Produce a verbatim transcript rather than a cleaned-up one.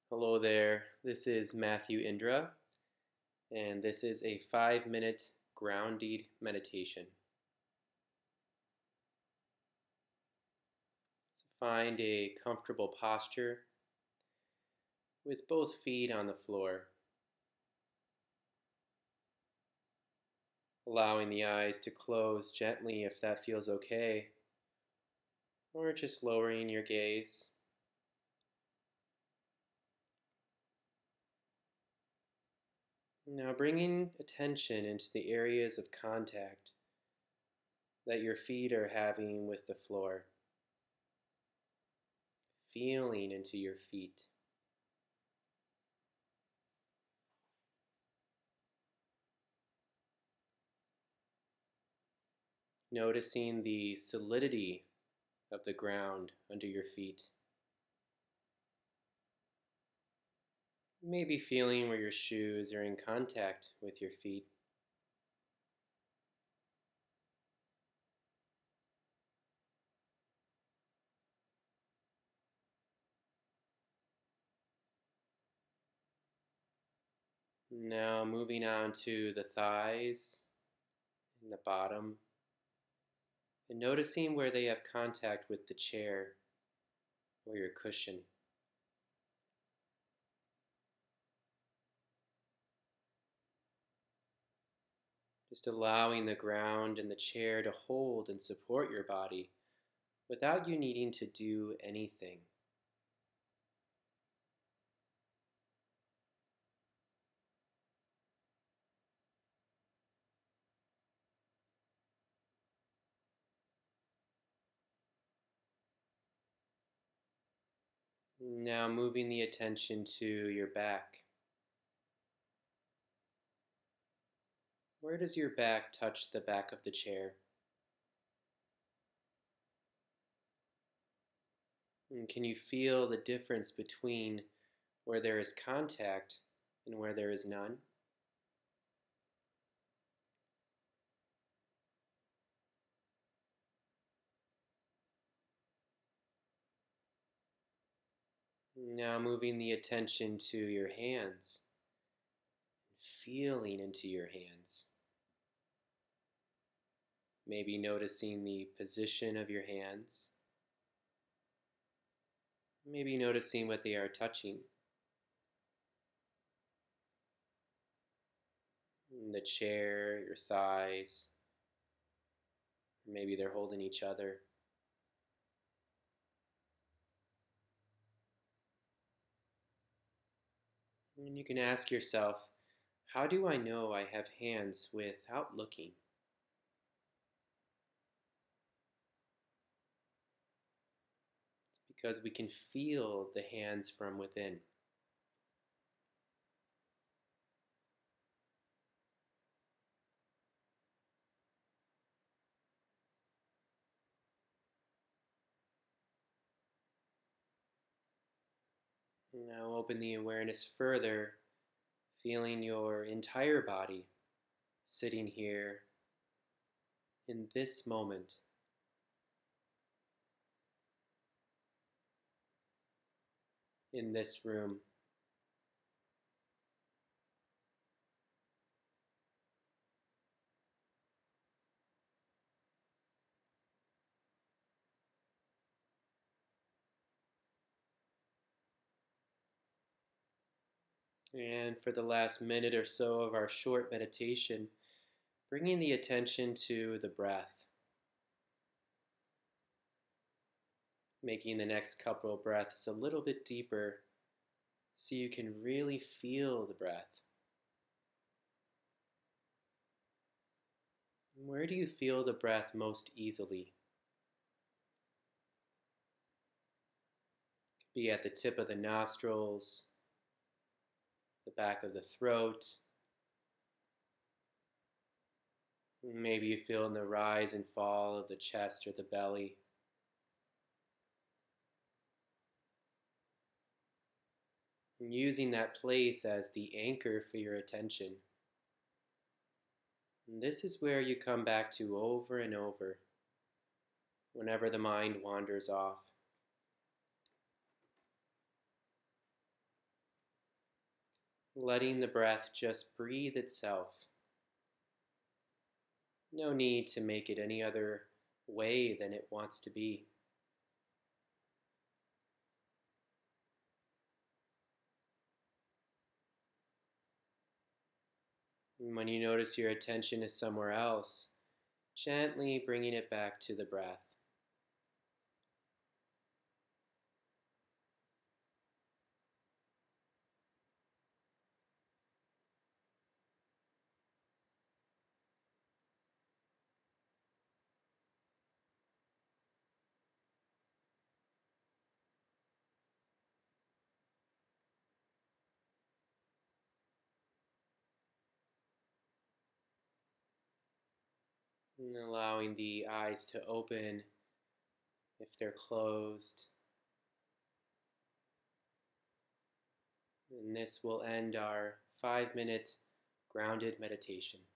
Hello there, this is Matthew Indra, and this is a five minute grounded meditation. So find a comfortable posture with both feet on the floor, allowing the eyes to close gently if that feels okay, or just lowering your gaze. Now bringing attention into the areas of contact that your feet are having with the floor, feeling into your feet. Noticing the solidity of the ground under your feet. Maybe feeling where your shoes are in contact with your feet. Now moving on to the thighs and the bottom, and noticing where they have contact with the chair or your cushion. Just allowing the ground and the chair to hold and support your body without you needing to do anything. Now moving the attention to your back. Where does your back touch the back of the chair? And can you feel the difference between where there is contact and where there is none? Now moving the attention to your hands, feeling into your hands. Maybe noticing the position of your hands. Maybe noticing what they are touching. The chair, your thighs. Maybe they're holding each other. And you can ask yourself, how do I know I have hands without looking? It's because we can feel the hands from within. Now open the awareness further, feeling your entire body sitting here in this moment. In this room. And for the last minute or so of our short meditation, bringing the attention to the breath, making the next couple of breaths a little bit deeper so you can really feel the breath. Where do you feel the breath most easily? It could be at the tip of the nostrils, the back of the throat. Maybe you feel in the rise and fall of the chest or the belly. And using that place as the anchor for your attention. And this is where you come back to over and over whenever the mind wanders off. letting the breath just breathe itself. No need to make it any other way than it wants to be. And when you notice your attention is somewhere else, gently bringing it back to the breath. And allowing the eyes to open if they're closed. And this will end our five minute grounded meditation.